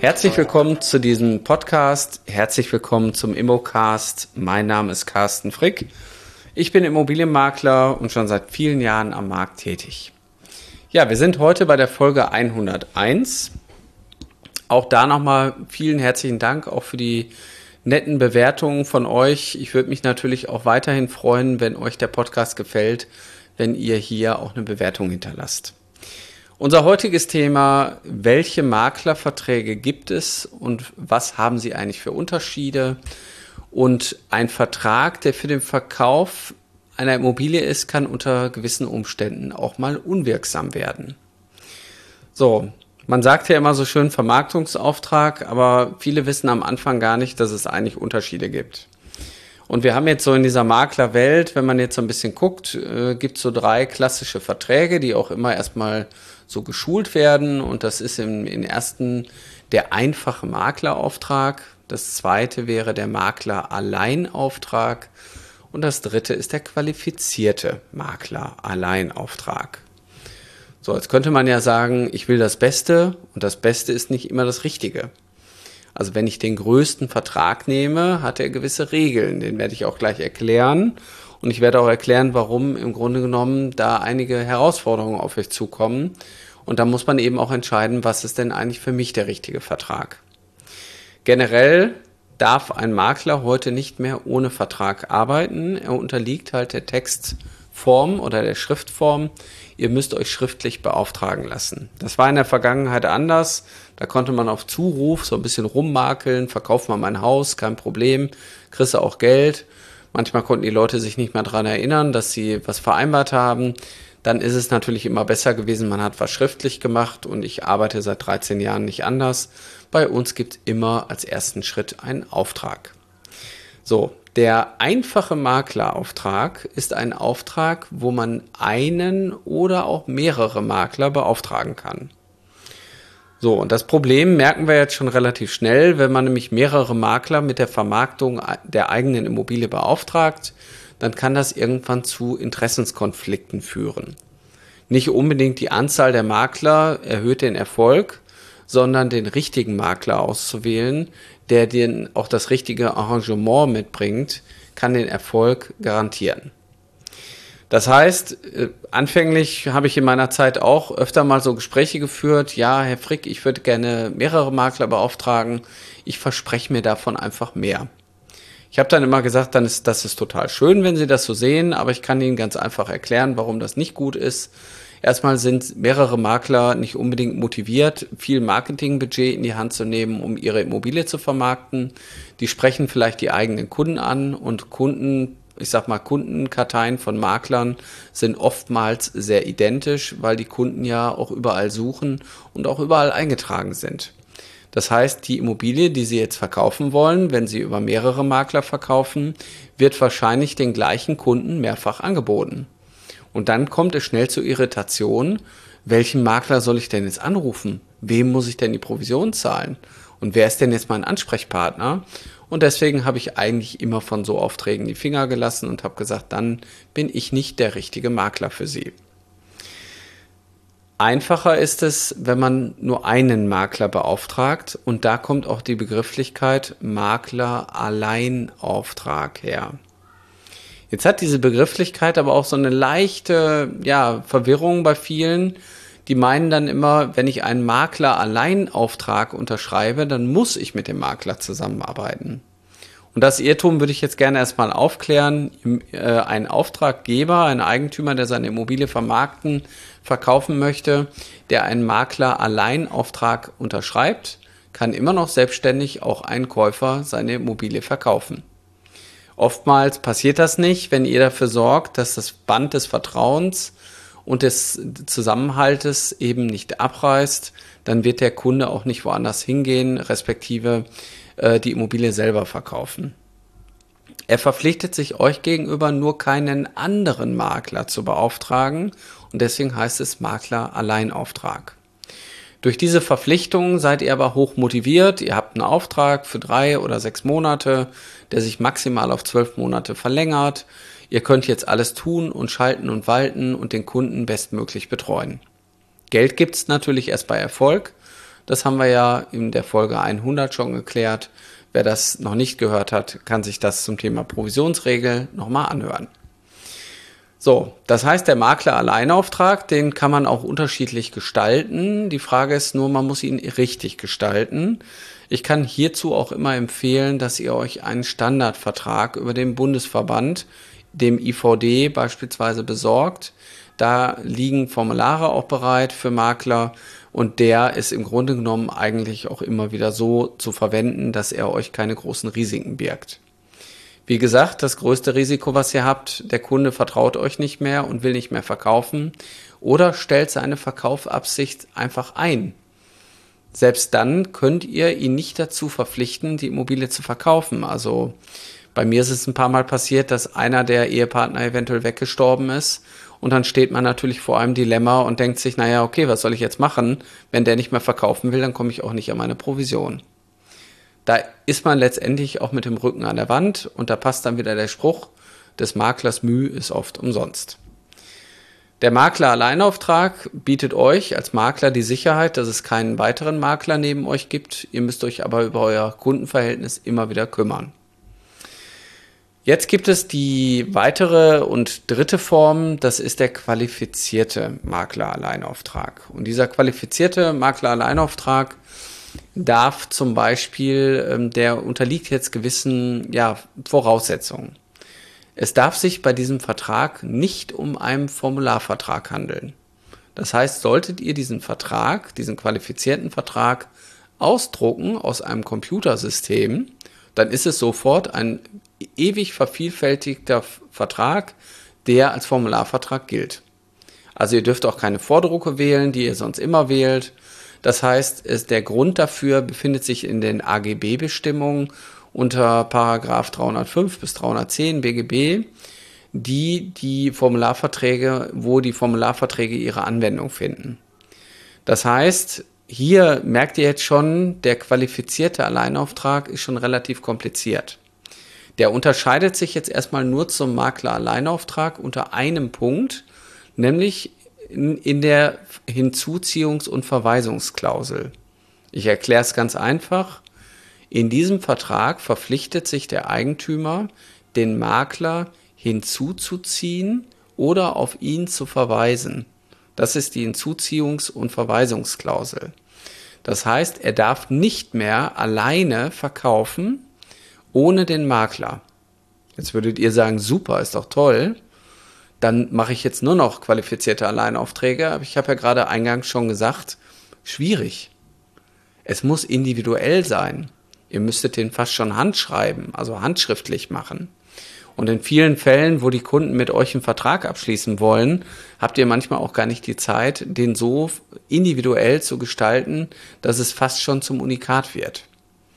Herzlich willkommen zu diesem Podcast. Herzlich willkommen zum Immocast. Mein Name ist Carsten Frick. Ich bin Immobilienmakler und schon seit vielen Jahren am Markt tätig. Ja, wir sind heute bei der Folge 101. Auch da nochmal vielen herzlichen Dank auch für die netten Bewertungen von euch. Ich würde mich natürlich auch weiterhin freuen, wenn euch der Podcast gefällt, wenn ihr hier auch eine Bewertung hinterlasst. Unser heutiges Thema: Welche Maklerverträge gibt es und was haben sie eigentlich für Unterschiede? Und ein Vertrag, der für den Verkauf einer Immobilie ist, kann unter gewissen Umständen auch mal unwirksam werden. So, man sagt ja immer so schön Vermarktungsauftrag, aber viele wissen am Anfang gar nicht, dass es eigentlich Unterschiede gibt. Und wir haben jetzt so in dieser Maklerwelt, wenn man jetzt so ein bisschen guckt, gibt es so 3 klassische Verträge, die auch immer erstmal so geschult werden. Und das ist im ersten der einfache Maklerauftrag. Das zweite wäre der Makler-Alleinauftrag. Und das dritte ist der qualifizierte Makler-Alleinauftrag. So, jetzt könnte man ja sagen, ich will das Beste, und das Beste ist nicht immer das Richtige. Also wenn ich den größten Vertrag nehme, hat er gewisse Regeln. Den werde ich auch gleich erklären. Und ich werde auch erklären, warum im Grunde genommen da einige Herausforderungen auf euch zukommen. Und da muss man eben auch entscheiden, was ist denn eigentlich für mich der richtige Vertrag. Generell darf ein Makler heute nicht mehr ohne Vertrag arbeiten. Er unterliegt halt der Textform oder der Schriftform. Ihr müsst euch schriftlich beauftragen lassen. Das war in der Vergangenheit anders. Da konnte man auf Zuruf so ein bisschen rummakeln, verkauf mal mein Haus, kein Problem, kriegst du auch Geld. Manchmal konnten die Leute sich nicht mehr daran erinnern, dass sie was vereinbart haben. Dann ist es natürlich immer besser gewesen, man hat was schriftlich gemacht, und ich arbeite seit 13 Jahren nicht anders. Bei uns gibt es immer als ersten Schritt einen Auftrag. So, der einfache Maklerauftrag ist ein Auftrag, wo man einen oder auch mehrere Makler beauftragen kann. So, und das Problem merken wir jetzt schon relativ schnell, wenn man nämlich mehrere Makler mit der Vermarktung der eigenen Immobilie beauftragt, dann kann das irgendwann zu Interessenskonflikten führen. Nicht unbedingt die Anzahl der Makler erhöht den Erfolg, sondern den richtigen Makler auszuwählen, der dir auch das richtige Arrangement mitbringt, kann den Erfolg garantieren. Das heißt, anfänglich habe ich in meiner Zeit auch öfter mal so Gespräche geführt. Ja, Herr Frick, ich würde gerne mehrere Makler beauftragen. Ich verspreche mir davon einfach mehr. Ich habe dann immer gesagt, das ist total schön, wenn Sie das so sehen, aber ich kann Ihnen ganz einfach erklären, warum das nicht gut ist. Erstmal sind mehrere Makler nicht unbedingt motiviert, viel Marketingbudget in die Hand zu nehmen, um ihre Immobilie zu vermarkten. Die sprechen vielleicht die eigenen Kunden an, und Kundenkarteien von Maklern sind oftmals sehr identisch, weil die Kunden ja auch überall suchen und auch überall eingetragen sind. Das heißt, die Immobilie, die Sie jetzt verkaufen wollen, wenn Sie über mehrere Makler verkaufen, wird wahrscheinlich den gleichen Kunden mehrfach angeboten. Und dann kommt es schnell zur Irritation: Welchen Makler soll ich denn jetzt anrufen? Wem muss ich denn die Provision zahlen? Und wer ist denn jetzt mein Ansprechpartner? Und deswegen habe ich eigentlich immer von so Aufträgen die Finger gelassen und habe gesagt, dann bin ich nicht der richtige Makler für Sie. Einfacher ist es, wenn man nur einen Makler beauftragt, und da kommt auch die Begrifflichkeit Makler-Alleinauftrag her. Jetzt hat diese Begrifflichkeit aber auch so eine leichte Verwirrung bei vielen. Die meinen dann immer, wenn ich einen Makler-Alleinauftrag unterschreibe, dann muss ich mit dem Makler zusammenarbeiten. Und das Irrtum würde ich jetzt gerne erstmal aufklären. Ein Auftraggeber, ein Eigentümer, der seine Immobilie verkaufen möchte, der einen Makler-Alleinauftrag unterschreibt, kann immer noch selbstständig auch ein Käufer seine Immobilie verkaufen. Oftmals passiert das nicht, wenn ihr dafür sorgt, dass das Band des Vertrauens und des Zusammenhaltes eben nicht abreißt, dann wird der Kunde auch nicht woanders hingehen, respektive die Immobilie selber verkaufen. Er verpflichtet sich euch gegenüber nur keinen anderen Makler zu beauftragen, und deswegen heißt es Makler-Alleinauftrag. Durch diese Verpflichtung seid ihr aber hoch motiviert. Ihr habt einen Auftrag für 3 oder 6 Monate, der sich maximal auf 12 Monate verlängert. Ihr könnt jetzt alles tun und schalten und walten und den Kunden bestmöglich betreuen. Geld gibt's natürlich erst bei Erfolg. Das haben wir ja in der Folge 100 schon geklärt. Wer das noch nicht gehört hat, kann sich das zum Thema Provisionsregel nochmal anhören. So, das heißt, der Makler-Alleinauftrag, den kann man auch unterschiedlich gestalten. Die Frage ist nur, man muss ihn richtig gestalten. Ich kann hierzu auch immer empfehlen, dass ihr euch einen Standardvertrag über den Bundesverband, dem IVD beispielsweise, besorgt. Da liegen Formulare auch bereit für Makler und der ist im Grunde genommen eigentlich auch immer wieder so zu verwenden, dass er euch keine großen Risiken birgt. Wie gesagt, das größte Risiko, was ihr habt, der Kunde vertraut euch nicht mehr und will nicht mehr verkaufen oder stellt seine Verkaufsabsicht einfach ein. Selbst dann könnt ihr ihn nicht dazu verpflichten, die Immobilie zu verkaufen. Also bei mir ist es ein paar Mal passiert, dass einer der Ehepartner eventuell weggestorben ist und dann steht man natürlich vor einem Dilemma und denkt sich, naja, okay, was soll ich jetzt machen? Wenn der nicht mehr verkaufen will, dann komme ich auch nicht an meine Provision. Da ist man letztendlich auch mit dem Rücken an der Wand und da passt dann wieder der Spruch, des Maklers Mühe ist oft umsonst. Der Makler-Alleinauftrag bietet euch als Makler die Sicherheit, dass es keinen weiteren Makler neben euch gibt. Ihr müsst euch aber über euer Kundenverhältnis immer wieder kümmern. Jetzt gibt es die weitere und dritte Form, das ist der qualifizierte Makler-Alleinauftrag. Und dieser qualifizierte Makler-Alleinauftrag darf zum Beispiel, der unterliegt jetzt gewissen Voraussetzungen. Es darf sich bei diesem Vertrag nicht um einen Formularvertrag handeln. Das heißt, solltet ihr diesen Vertrag, diesen qualifizierten Vertrag ausdrucken aus einem Computersystem, dann ist es sofort ein ewig vervielfältigter Vertrag, der als Formularvertrag gilt. Also ihr dürft auch keine Vordrucke wählen, die ihr sonst immer wählt. Das heißt, der Grund dafür befindet sich in den AGB-Bestimmungen unter Paragraph 305 bis 310 BGB, wo die Formularverträge ihre Anwendung finden. Das heißt, hier merkt ihr jetzt schon, der qualifizierte Alleinauftrag ist schon relativ kompliziert. Der unterscheidet sich jetzt erstmal nur zum Makler-Alleinauftrag unter einem Punkt, nämlich in der Hinzuziehungs- und Verweisungsklausel. Ich erkläre es ganz einfach. In diesem Vertrag verpflichtet sich der Eigentümer, den Makler hinzuzuziehen oder auf ihn zu verweisen. Das ist die Hinzuziehungs- und Verweisungsklausel. Das heißt, er darf nicht mehr alleine verkaufen ohne den Makler. Jetzt würdet ihr sagen, super, ist doch toll. Dann mache ich jetzt nur noch qualifizierte Alleinaufträge. Aber ich habe ja gerade eingangs schon gesagt, schwierig. Es muss individuell sein. Ihr müsstet den fast schon handschreiben, also handschriftlich machen. Und in vielen Fällen, wo die Kunden mit euch einen Vertrag abschließen wollen, habt ihr manchmal auch gar nicht die Zeit, den so individuell zu gestalten, dass es fast schon zum Unikat wird.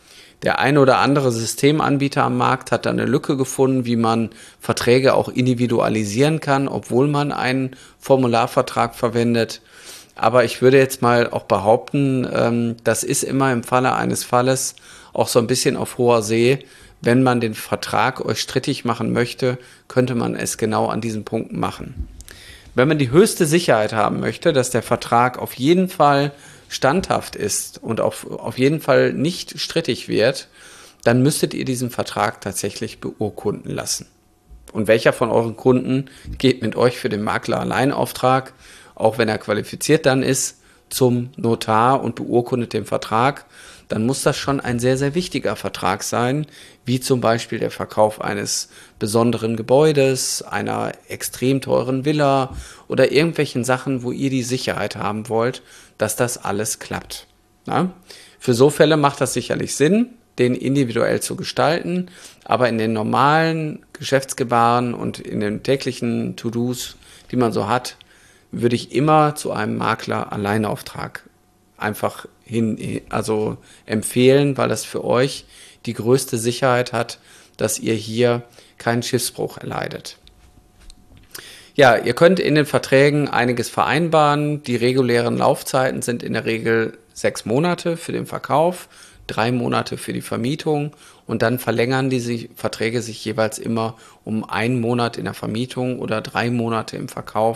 Der ein oder andere Systemanbieter am Markt hat da eine Lücke gefunden, wie man Verträge auch individualisieren kann, obwohl man einen Formularvertrag verwendet. Aber ich würde jetzt mal auch behaupten, das ist immer im Falle eines Falles auch so ein bisschen auf hoher See. Wenn man den Vertrag euch strittig machen möchte, könnte man es genau an diesen Punkten machen. Wenn man die höchste Sicherheit haben möchte, dass der Vertrag auf jeden Fall standhaft ist und auf jeden Fall nicht strittig wird, dann müsstet ihr diesen Vertrag tatsächlich beurkunden lassen. Und welcher von euren Kunden geht mit euch für den Makler-Alleinauftrag, auch wenn er qualifiziert dann ist, zum Notar und beurkundet den Vertrag, dann muss das schon ein sehr, sehr wichtiger Vertrag sein, wie zum Beispiel der Verkauf eines besonderen Gebäudes, einer extrem teuren Villa oder irgendwelchen Sachen, wo ihr die Sicherheit haben wollt, dass das alles klappt. Ja? Für so Fälle macht das sicherlich Sinn, den individuell zu gestalten, aber in den normalen Geschäftsgebaren und in den täglichen To-Dos, die man so hat, würde ich immer zu einem Makler-Alleinauftrag einfach empfehlen, weil das für euch die größte Sicherheit hat, dass ihr hier keinen Schiffsbruch erleidet. Ja, ihr könnt in den Verträgen einiges vereinbaren. Die regulären Laufzeiten sind in der Regel 6 Monate für den Verkauf, 3 Monate für die Vermietung und dann verlängern diese Verträge sich jeweils immer um 1 Monat in der Vermietung oder 3 Monate im Verkauf,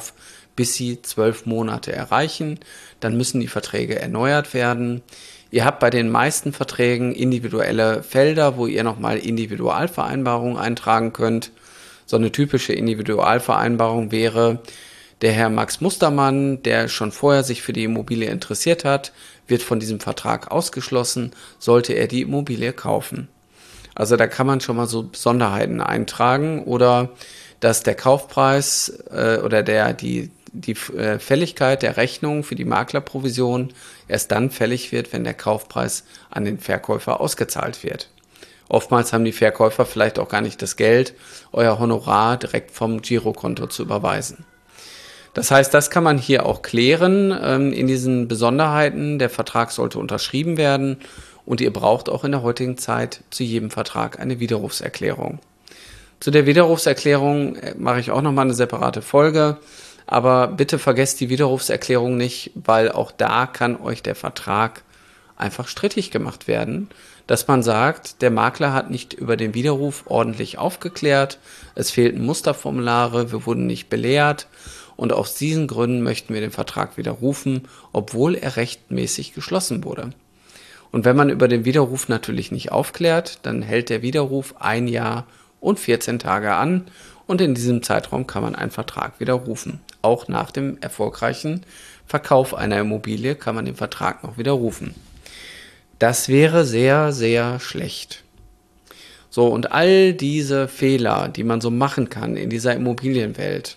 bis sie 12 Monate erreichen. Dann müssen die Verträge erneuert werden. Ihr habt bei den meisten Verträgen individuelle Felder, wo ihr nochmal Individualvereinbarungen eintragen könnt. So eine typische Individualvereinbarung wäre: Der Herr Max Mustermann, der schon vorher sich für die Immobilie interessiert hat, wird von diesem Vertrag ausgeschlossen, sollte er die Immobilie kaufen. Also da kann man schon mal so Besonderheiten eintragen, oder dass der Kaufpreis oder die Fälligkeit der Rechnung für die Maklerprovision erst dann fällig wird, wenn der Kaufpreis an den Verkäufer ausgezahlt wird. Oftmals haben die Verkäufer vielleicht auch gar nicht das Geld, euer Honorar direkt vom Girokonto zu überweisen. Das heißt, das kann man hier auch klären in diesen Besonderheiten. Der Vertrag sollte unterschrieben werden und ihr braucht auch in der heutigen Zeit zu jedem Vertrag eine Widerrufserklärung. Zu der Widerrufserklärung mache ich auch nochmal eine separate Folge, aber bitte vergesst die Widerrufserklärung nicht, weil auch da kann euch der Vertrag einfach strittig gemacht werden, dass man sagt, der Makler hat nicht über den Widerruf ordentlich aufgeklärt, es fehlten Musterformulare, wir wurden nicht belehrt. Und aus diesen Gründen möchten wir den Vertrag widerrufen, obwohl er rechtmäßig geschlossen wurde. Und wenn man über den Widerruf natürlich nicht aufklärt, dann hält der Widerruf 1 Jahr und 14 Tage an und in diesem Zeitraum kann man einen Vertrag widerrufen. Auch nach dem erfolgreichen Verkauf einer Immobilie kann man den Vertrag noch widerrufen. Das wäre sehr, sehr schlecht. So, und all diese Fehler, die man so machen kann in dieser Immobilienwelt,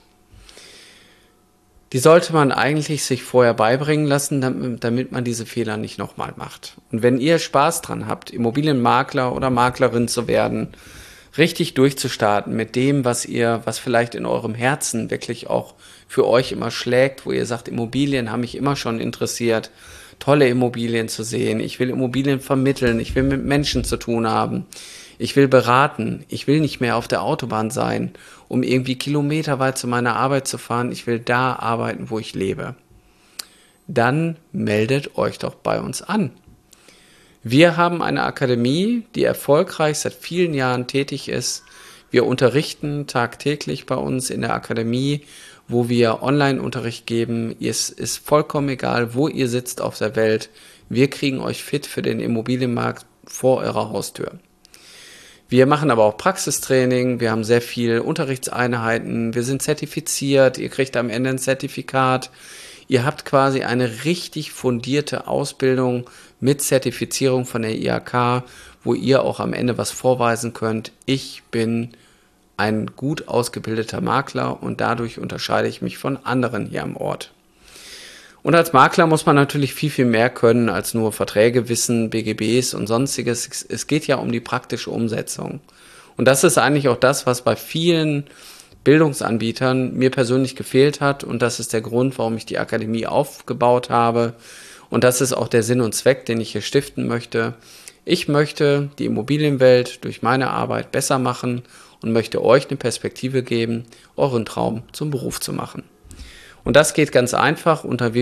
die sollte man eigentlich sich vorher beibringen lassen, damit man diese Fehler nicht nochmal macht. Und wenn ihr Spaß dran habt, Immobilienmakler oder Maklerin zu werden, richtig durchzustarten mit dem, was vielleicht in eurem Herzen wirklich auch für euch immer schlägt, wo ihr sagt, Immobilien haben mich immer schon interessiert, tolle Immobilien zu sehen, ich will Immobilien vermitteln, ich will mit Menschen zu tun haben, ich will beraten, ich will nicht mehr auf der Autobahn sein, um irgendwie kilometerweit zu meiner Arbeit zu fahren, ich will da arbeiten, wo ich lebe. Dann meldet euch doch bei uns an. Wir haben eine Akademie, die erfolgreich seit vielen Jahren tätig ist. Wir unterrichten tagtäglich bei uns in der Akademie, wo wir Online-Unterricht geben. Es ist vollkommen egal, wo ihr sitzt auf der Welt. Wir kriegen euch fit für den Immobilienmarkt vor eurer Haustür. Wir machen aber auch Praxistraining, wir haben sehr viel Unterrichtseinheiten, wir sind zertifiziert, ihr kriegt am Ende ein Zertifikat. Ihr habt quasi eine richtig fundierte Ausbildung mit Zertifizierung von der IHK, wo ihr auch am Ende was vorweisen könnt. Ich bin ein gut ausgebildeter Makler und dadurch unterscheide ich mich von anderen hier am Ort. Und als Makler muss man natürlich viel, viel mehr können als nur Verträge wissen, BGBs und sonstiges. Es geht ja um die praktische Umsetzung. Und das ist eigentlich auch das, was bei vielen Bildungsanbietern mir persönlich gefehlt hat. Und das ist der Grund, warum ich die Akademie aufgebaut habe. Und das ist auch der Sinn und Zweck, den ich hier stiften möchte. Ich möchte die Immobilienwelt durch meine Arbeit besser machen und möchte euch eine Perspektive geben, euren Traum zum Beruf zu machen. Und das geht ganz einfach unter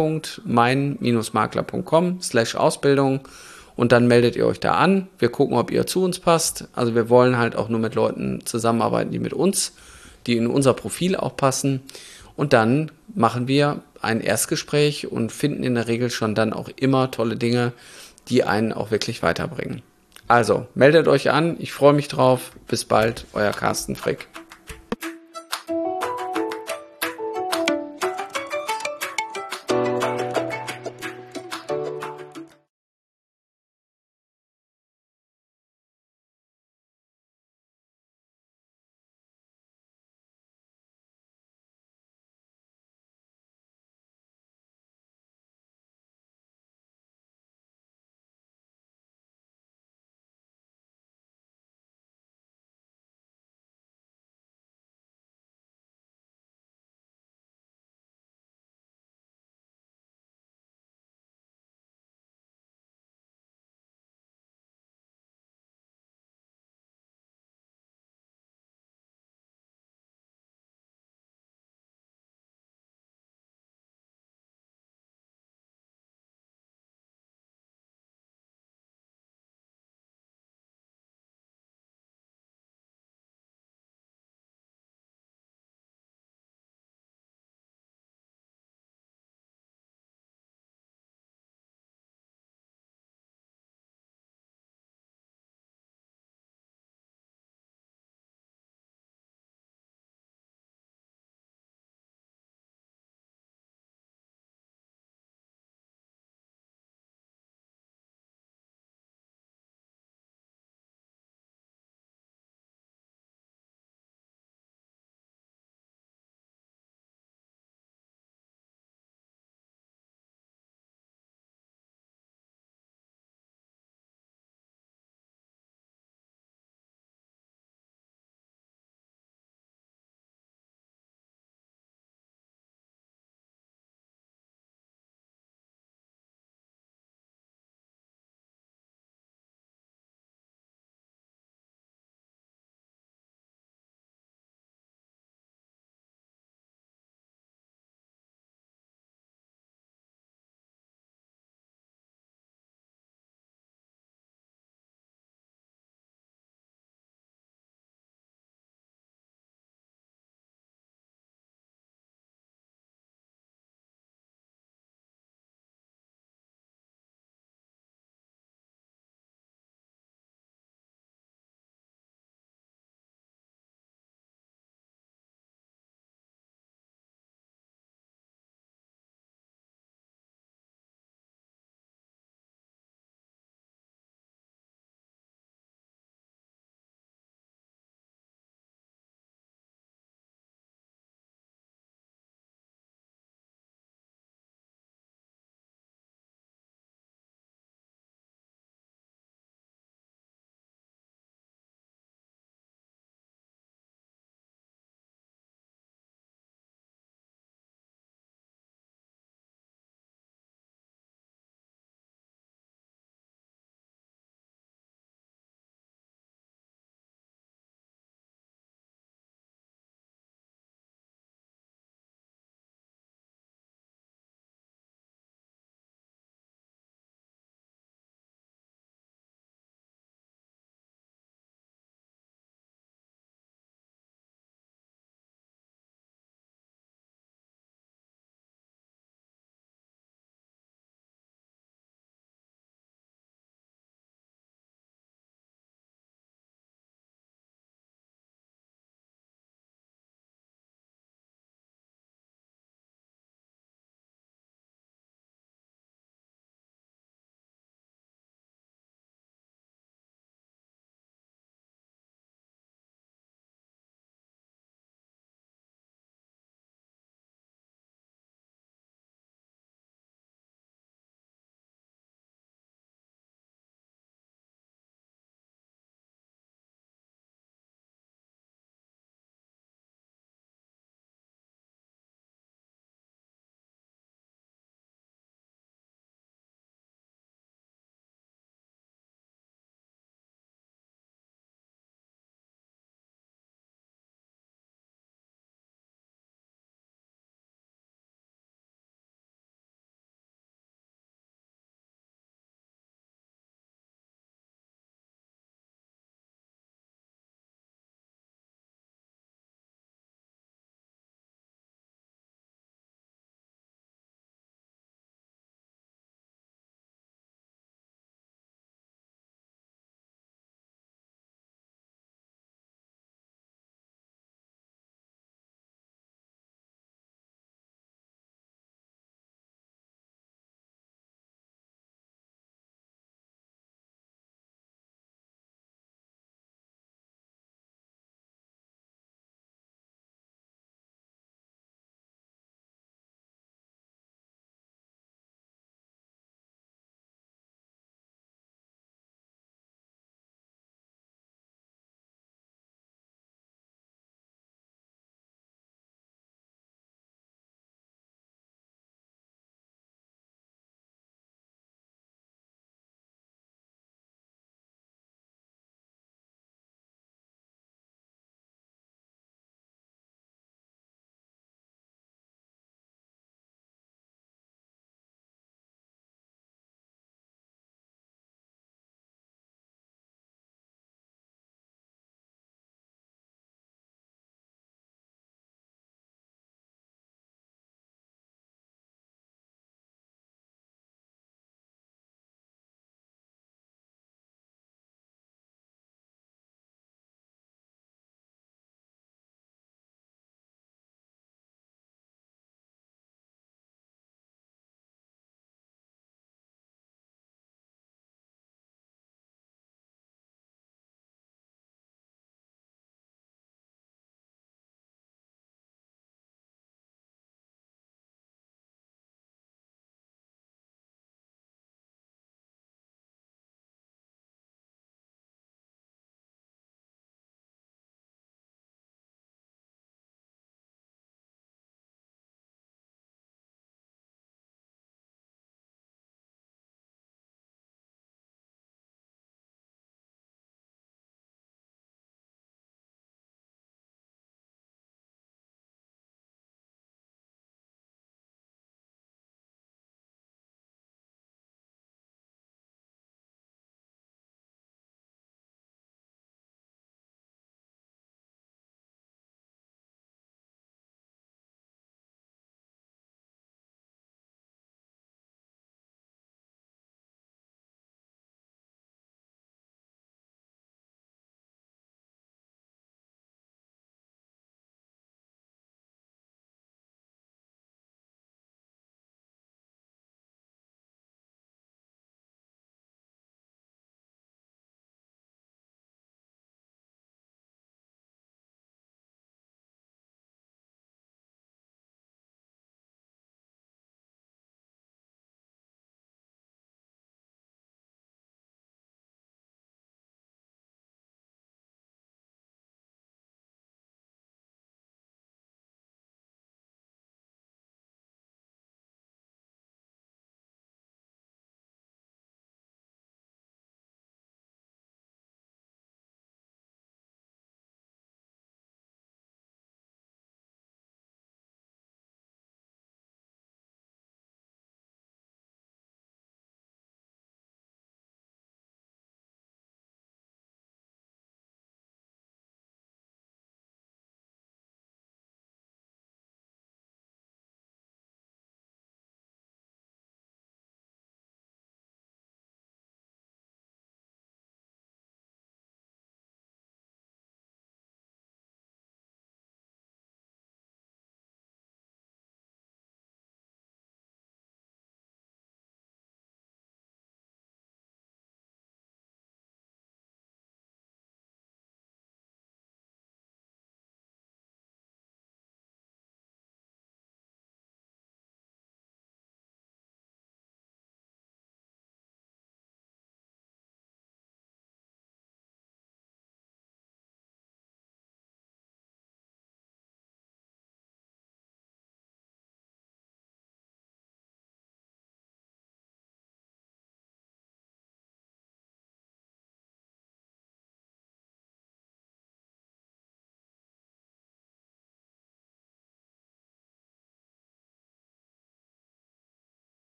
www.mein-makler.com/Ausbildung und dann meldet ihr euch da an. Wir gucken, ob ihr zu uns passt. Also wir wollen halt auch nur mit Leuten zusammenarbeiten, die mit uns, die in unser Profil auch passen. Und dann machen wir ein Erstgespräch und finden in der Regel schon dann auch immer tolle Dinge, die einen auch wirklich weiterbringen. Also meldet euch an. Ich freue mich drauf. Bis bald, euer Carsten Frick.